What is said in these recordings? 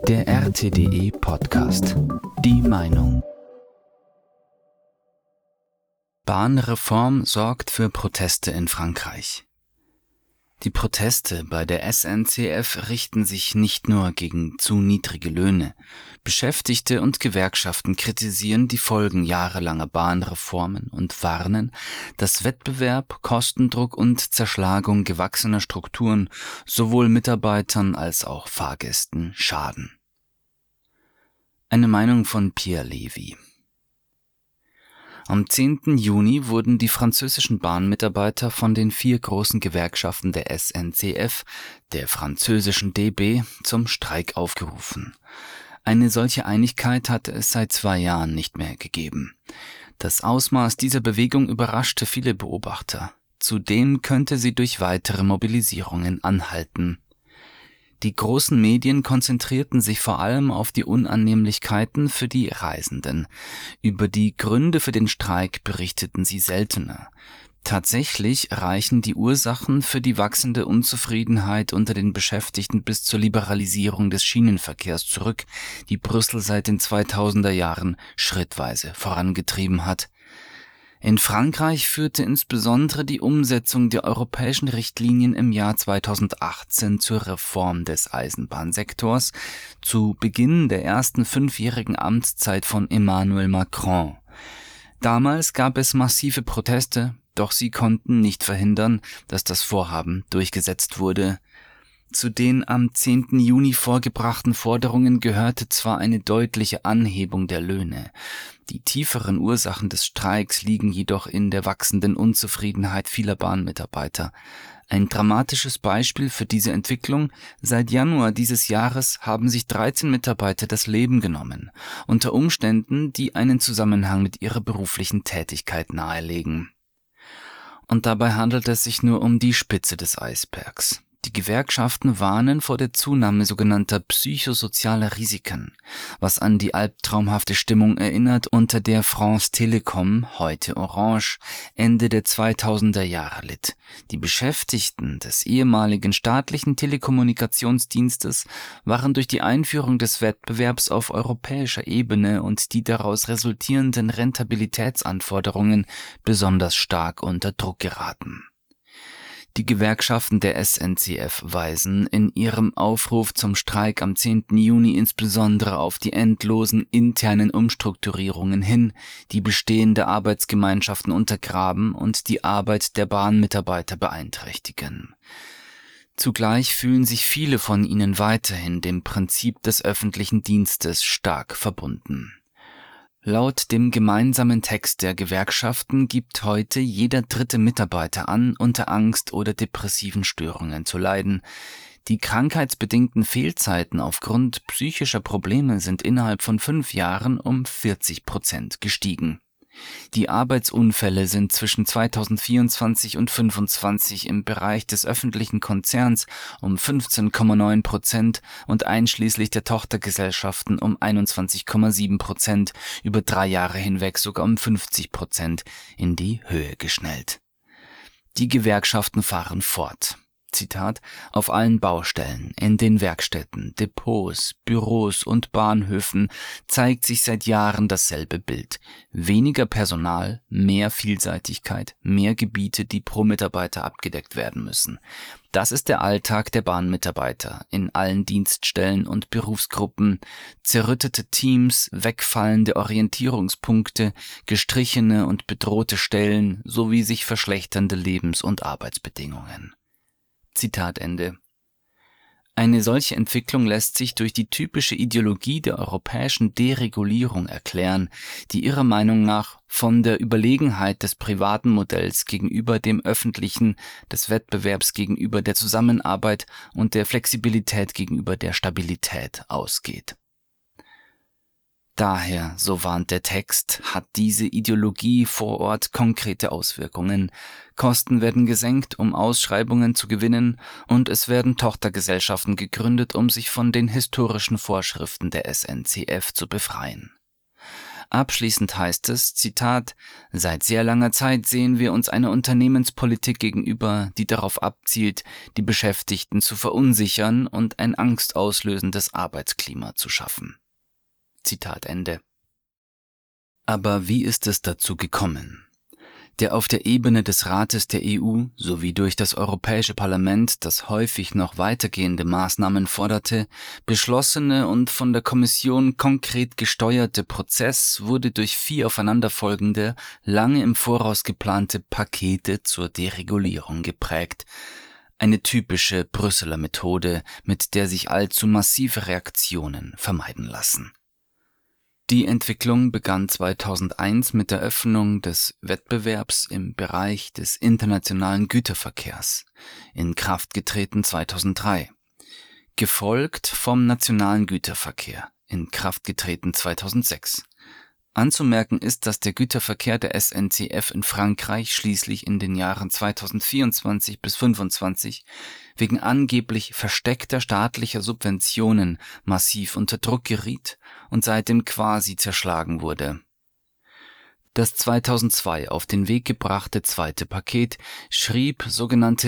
Der RTDE Podcast. Die Meinung. Bahnreform sorgt für Proteste in Frankreich. Die Proteste bei der SNCF richten sich nicht nur gegen zu niedrige Löhne. Beschäftigte und Gewerkschaften kritisieren die Folgen jahrelanger Bahnreformen und warnen, dass Wettbewerb, Kostendruck und Zerschlagung gewachsener Strukturen sowohl Mitarbeitern als auch Fahrgästen schaden. Eine Meinung von Pierre Levy. Am 10. Juni wurden die französischen Bahnmitarbeiter von den 4 großen Gewerkschaften der SNCF, der französischen DB, zum Streik aufgerufen. Eine solche Einigkeit hatte es seit 2 Jahren nicht mehr gegeben. Das Ausmaß dieser Bewegung überraschte viele Beobachter. Zudem könnte sie durch weitere Mobilisierungen anhalten. Die großen Medien konzentrierten sich vor allem auf die Unannehmlichkeiten für die Reisenden. Über die Gründe für den Streik berichteten sie seltener. Tatsächlich reichen die Ursachen für die wachsende Unzufriedenheit unter den Beschäftigten bis zur Liberalisierung des Schienenverkehrs zurück, die Brüssel seit den 2000er Jahren schrittweise vorangetrieben hat. In Frankreich führte insbesondere die Umsetzung der europäischen Richtlinien im Jahr 2018 zur Reform des Eisenbahnsektors, zu Beginn der ersten 5-jährigen Amtszeit von Emmanuel Macron. Damals gab es massive Proteste, doch sie konnten nicht verhindern, dass das Vorhaben durchgesetzt wurde. Zu den am 10. Juni vorgebrachten Forderungen gehörte zwar eine deutliche Anhebung der Löhne. Die tieferen Ursachen des Streiks liegen jedoch in der wachsenden Unzufriedenheit vieler Bahnmitarbeiter. Ein dramatisches Beispiel für diese Entwicklung: Seit Januar dieses Jahres haben sich 13 Mitarbeiter das Leben genommen, unter Umständen, die einen Zusammenhang mit ihrer beruflichen Tätigkeit nahelegen. Und dabei handelt es sich nur um die Spitze des Eisbergs. Die Gewerkschaften warnen vor der Zunahme sogenannter psychosozialer Risiken, was an die albtraumhafte Stimmung erinnert, unter der France Telecom, heute Orange, Ende der 2000er Jahre litt. Die Beschäftigten des ehemaligen staatlichen Telekommunikationsdienstes waren durch die Einführung des Wettbewerbs auf europäischer Ebene und die daraus resultierenden Rentabilitätsanforderungen besonders stark unter Druck geraten. Die Gewerkschaften der SNCF weisen in ihrem Aufruf zum Streik am 10. Juni insbesondere auf die endlosen internen Umstrukturierungen hin, die bestehende Arbeitsgemeinschaften untergraben und die Arbeit der Bahnmitarbeiter beeinträchtigen. Zugleich fühlen sich viele von ihnen weiterhin dem Prinzip des öffentlichen Dienstes stark verbunden. Laut dem gemeinsamen Text der Gewerkschaften gibt heute jeder 3. Mitarbeiter an, unter Angst oder depressiven Störungen zu leiden. Die krankheitsbedingten Fehlzeiten aufgrund psychischer Probleme sind innerhalb von 5 Jahren um 40% gestiegen. Die Arbeitsunfälle sind zwischen 2024 und 2025 im Bereich des öffentlichen Konzerns um 15,9% und einschließlich der Tochtergesellschaften um 21,7%, über 3 Jahre hinweg sogar um 50% in die Höhe geschnellt. Die Gewerkschaften fahren fort. Zitat: Auf allen Baustellen, in den Werkstätten, Depots, Büros und Bahnhöfen zeigt sich seit Jahren dasselbe Bild. Weniger Personal, mehr Vielseitigkeit, mehr Gebiete, die pro Mitarbeiter abgedeckt werden müssen. Das ist der Alltag der Bahnmitarbeiter in allen Dienststellen und Berufsgruppen: zerrüttete Teams, wegfallende Orientierungspunkte, gestrichene und bedrohte Stellen sowie sich verschlechternde Lebens- und Arbeitsbedingungen. Zitat Ende. Eine solche Entwicklung lässt sich durch die typische Ideologie der europäischen Deregulierung erklären, die ihrer Meinung nach von der Überlegenheit des privaten Modells gegenüber dem öffentlichen, des Wettbewerbs gegenüber der Zusammenarbeit und der Flexibilität gegenüber der Stabilität ausgeht. Daher, so warnt der Text, hat diese Ideologie vor Ort konkrete Auswirkungen. Kosten werden gesenkt, um Ausschreibungen zu gewinnen, und es werden Tochtergesellschaften gegründet, um sich von den historischen Vorschriften der SNCF zu befreien. Abschließend heißt es, Zitat, »Seit sehr langer Zeit sehen wir uns einer Unternehmenspolitik gegenüber, die darauf abzielt, die Beschäftigten zu verunsichern und ein angstauslösendes Arbeitsklima zu schaffen.« Zitat Ende. Aber wie ist es dazu gekommen? Der auf der Ebene des Rates der EU sowie durch das Europäische Parlament, das häufig noch weitergehende Maßnahmen forderte, beschlossene und von der Kommission konkret gesteuerte Prozess wurde durch 4 aufeinanderfolgende, lange im Voraus geplante Pakete zur Deregulierung geprägt. Eine typische Brüsseler Methode, mit der sich allzu massive Reaktionen vermeiden lassen. Die Entwicklung begann 2001 mit der Öffnung des Wettbewerbs im Bereich des internationalen Güterverkehrs, in Kraft getreten 2003, gefolgt vom nationalen Güterverkehr, in Kraft getreten 2006. Anzumerken ist, dass der Güterverkehr der SNCF in Frankreich schließlich in den Jahren 2024 bis 2025 wegen angeblich versteckter staatlicher Subventionen massiv unter Druck geriet und seitdem quasi zerschlagen wurde. Das 2002 auf den Weg gebrachte zweite Paket schrieb sogenannte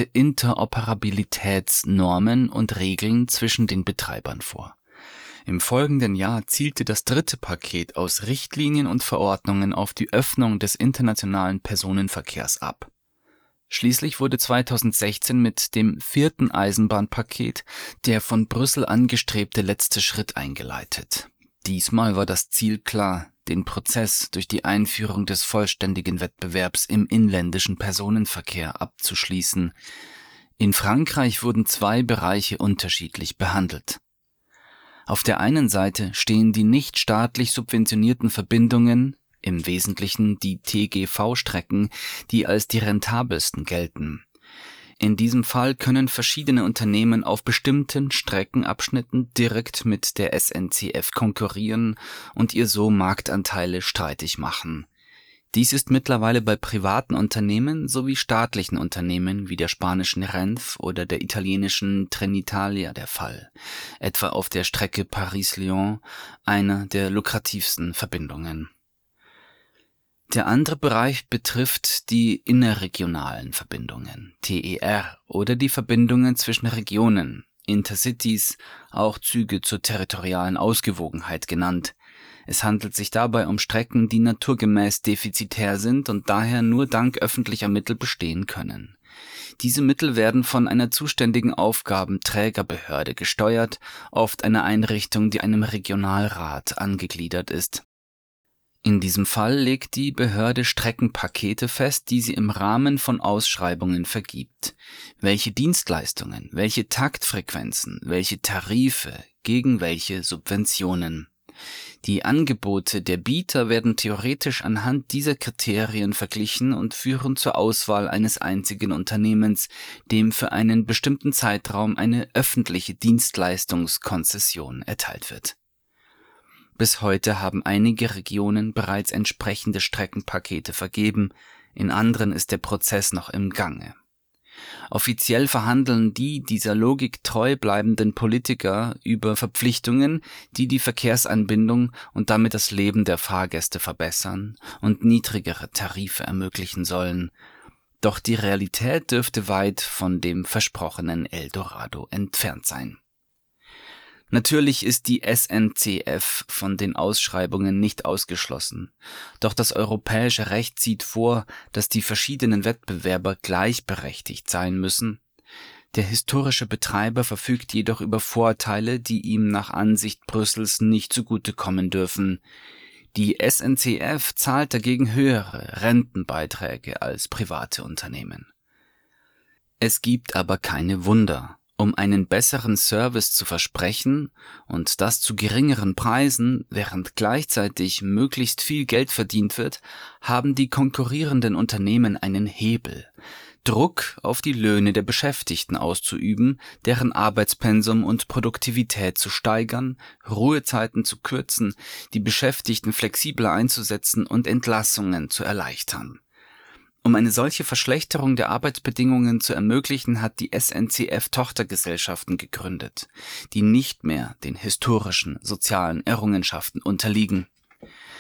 Interoperabilitätsnormen und Regeln zwischen den Betreibern vor. Im folgenden Jahr zielte das dritte Paket aus Richtlinien und Verordnungen auf die Öffnung des internationalen Personenverkehrs ab. Schließlich wurde 2016 mit dem vierten Eisenbahnpaket der von Brüssel angestrebte letzte Schritt eingeleitet. Diesmal war das Ziel klar, den Prozess durch die Einführung des vollständigen Wettbewerbs im inländischen Personenverkehr abzuschließen. In Frankreich wurden 2 Bereiche unterschiedlich behandelt. Auf der einen Seite stehen die nicht staatlich subventionierten Verbindungen, im Wesentlichen die TGV-Strecken, die als die rentabelsten gelten. In diesem Fall können verschiedene Unternehmen auf bestimmten Streckenabschnitten direkt mit der SNCF konkurrieren und ihr so Marktanteile streitig machen. Dies ist mittlerweile bei privaten Unternehmen sowie staatlichen Unternehmen wie der spanischen Renfe oder der italienischen Trenitalia der Fall, etwa auf der Strecke Paris-Lyon, einer der lukrativsten Verbindungen. Der andere Bereich betrifft die innerregionalen Verbindungen, TER, oder die Verbindungen zwischen Regionen, Intercities, auch Züge zur territorialen Ausgewogenheit genannt. Es handelt sich dabei um Strecken, die naturgemäß defizitär sind und daher nur dank öffentlicher Mittel bestehen können. Diese Mittel werden von einer zuständigen Aufgabenträgerbehörde gesteuert, oft einer Einrichtung, die einem Regionalrat angegliedert ist. In diesem Fall legt die Behörde Streckenpakete fest, die sie im Rahmen von Ausschreibungen vergibt. Welche Dienstleistungen, welche Taktfrequenzen, welche Tarife, gegen welche Subventionen. Die Angebote der Bieter werden theoretisch anhand dieser Kriterien verglichen und führen zur Auswahl eines einzigen Unternehmens, dem für einen bestimmten Zeitraum eine öffentliche Dienstleistungskonzession erteilt wird. Bis heute haben einige Regionen bereits entsprechende Streckenpakete vergeben, in anderen ist der Prozess noch im Gange. Offiziell verhandeln die dieser Logik treu bleibenden Politiker über Verpflichtungen, die die Verkehrsanbindung und damit das Leben der Fahrgäste verbessern und niedrigere Tarife ermöglichen sollen. Doch die Realität dürfte weit von dem versprochenen Eldorado entfernt sein. Natürlich ist die SNCF von den Ausschreibungen nicht ausgeschlossen. Doch das europäische Recht sieht vor, dass die verschiedenen Wettbewerber gleichberechtigt sein müssen. Der historische Betreiber verfügt jedoch über Vorteile, die ihm nach Ansicht Brüssels nicht zugutekommen dürfen. Die SNCF zahlt dagegen höhere Rentenbeiträge als private Unternehmen. Es gibt aber keine Wunder. Um einen besseren Service zu versprechen und das zu geringeren Preisen, während gleichzeitig möglichst viel Geld verdient wird, haben die konkurrierenden Unternehmen einen Hebel, Druck auf die Löhne der Beschäftigten auszuüben, deren Arbeitspensum und Produktivität zu steigern, Ruhezeiten zu kürzen, die Beschäftigten flexibler einzusetzen und Entlassungen zu erleichtern. Um eine solche Verschlechterung der Arbeitsbedingungen zu ermöglichen, hat die SNCF Tochtergesellschaften gegründet, die nicht mehr den historischen sozialen Errungenschaften unterliegen.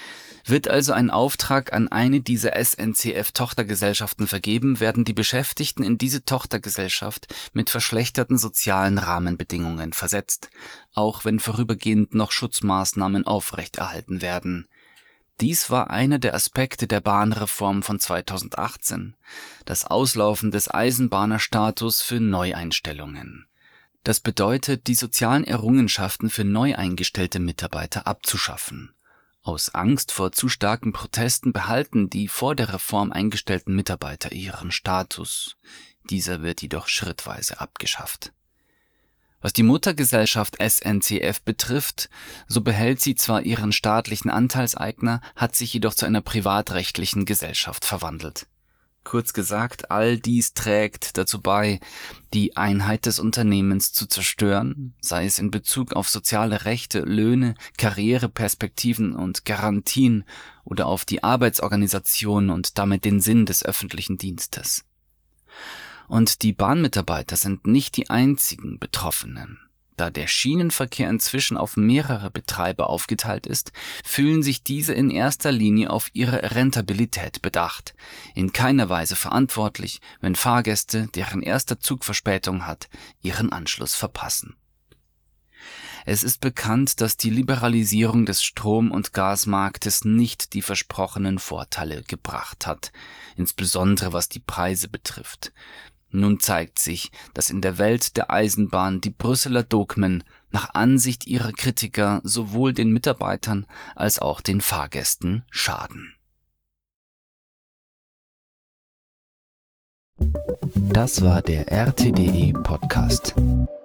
Wird also ein Auftrag an eine dieser SNCF-Tochtergesellschaften vergeben, werden die Beschäftigten in diese Tochtergesellschaft mit verschlechterten sozialen Rahmenbedingungen versetzt, auch wenn vorübergehend noch Schutzmaßnahmen aufrechterhalten werden. Dies war einer der Aspekte der Bahnreform von 2018, das Auslaufen des Eisenbahnerstatus für Neueinstellungen. Das bedeutet, die sozialen Errungenschaften für neu eingestellte Mitarbeiter abzuschaffen. Aus Angst vor zu starken Protesten behalten die vor der Reform eingestellten Mitarbeiter ihren Status. Dieser wird jedoch schrittweise abgeschafft. Was die Muttergesellschaft SNCF betrifft, so behält sie zwar ihren staatlichen Anteilseigner, hat sich jedoch zu einer privatrechtlichen Gesellschaft verwandelt. Kurz gesagt, all dies trägt dazu bei, die Einheit des Unternehmens zu zerstören, sei es in Bezug auf soziale Rechte, Löhne, Karriereperspektiven und Garantien oder auf die Arbeitsorganisation und damit den Sinn des öffentlichen Dienstes. Und die Bahnmitarbeiter sind nicht die einzigen Betroffenen. Da der Schienenverkehr inzwischen auf mehrere Betreiber aufgeteilt ist, fühlen sich diese in erster Linie auf ihre Rentabilität bedacht, in keiner Weise verantwortlich, wenn Fahrgäste, deren erster Zug Verspätung hat, ihren Anschluss verpassen. Es ist bekannt, dass die Liberalisierung des Strom- und Gasmarktes nicht die versprochenen Vorteile gebracht hat, insbesondere was die Preise betrifft. Nun zeigt sich, dass in der Welt der Eisenbahn die Brüsseler Dogmen nach Ansicht ihrer Kritiker sowohl den Mitarbeitern als auch den Fahrgästen schaden. Das war der RTDE Podcast.